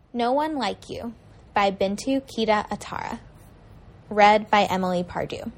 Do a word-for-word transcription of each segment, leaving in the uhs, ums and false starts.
No One Like You by Bintu Keita Atara. Read by Emily Pardue.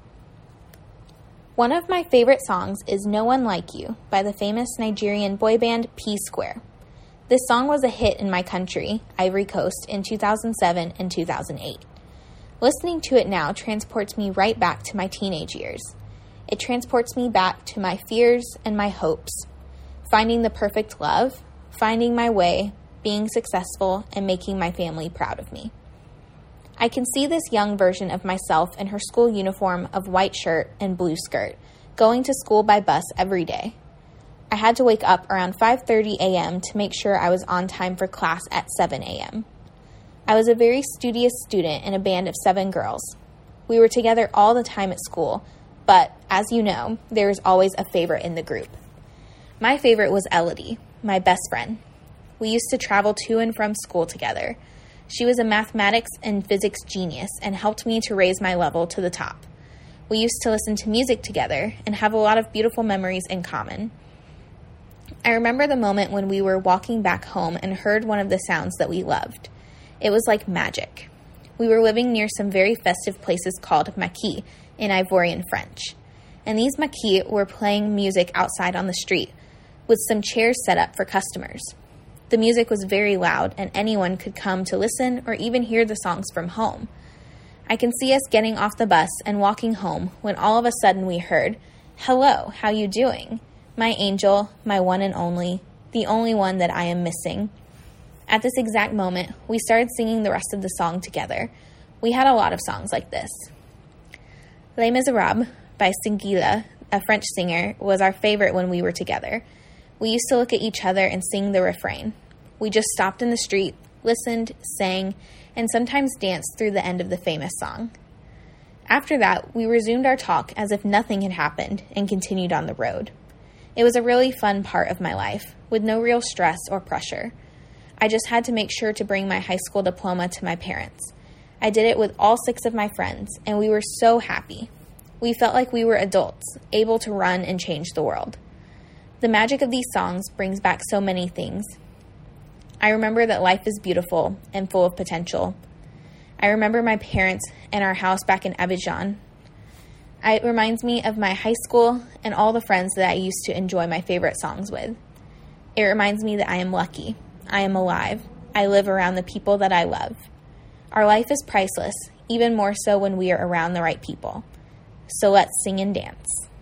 One of my favorite songs is No One Like You by the famous Nigerian boy band P Square. This song was a hit in my country, Ivory Coast, in two thousand seven and two thousand eight. Listening to it now transports me right back to my teenage years. It transports me back to my fears and my hopes, finding the perfect love, finding my way, being successful, and making my family proud of me. I can see this young version of myself in her school uniform of white shirt and blue skirt, going to school by bus every day. I had to wake up around five thirty a.m. to make sure I was on time for class at seven a.m. I was a very studious student in a band of seven girls. We were together all the time at school, but, as you know, there is always a favorite in the group. My favorite was Elodie, my best friend. We used to travel to and from school together. She was a mathematics and physics genius and helped me to raise my level to the top. We used to listen to music together and have a lot of beautiful memories in common. I remember the moment when we were walking back home and heard one of the sounds that we loved. It was like magic. We were living near some very festive places called maquis in Ivorian French, and these maquis were playing music outside on the street with some chairs set up for customers. The music was very loud, and anyone could come to listen or even hear the songs from home. I can see us getting off the bus and walking home when all of a sudden we heard, "Hello, how you doing? My angel, my one and only, the only one that I am missing." At this exact moment, we started singing the rest of the song together. We had a lot of songs like this. Les Miserables by Singila, a French singer, was our favorite when we were together. We used to look at each other and sing the refrain. We just stopped in the street, listened, sang, and sometimes danced through the end of the famous song. After that, we resumed our talk as if nothing had happened and continued on the road. It was a really fun part of my life, with no real stress or pressure. I just had to make sure to bring my high school diploma to my parents. I did it with all six of my friends, and we were so happy. We felt like we were adults, able to run and change the world. The magic of these songs brings back so many things. I remember that life is beautiful and full of potential. I remember my parents and our house back in Abidjan. It reminds me of my high school and all the friends that I used to enjoy my favorite songs with. It reminds me that I am lucky. I am alive. I live around the people that I love. Our life is priceless, even more so when we are around the right people. So let's sing and dance.